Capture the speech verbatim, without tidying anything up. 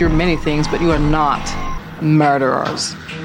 you're many things, but you are not murderers.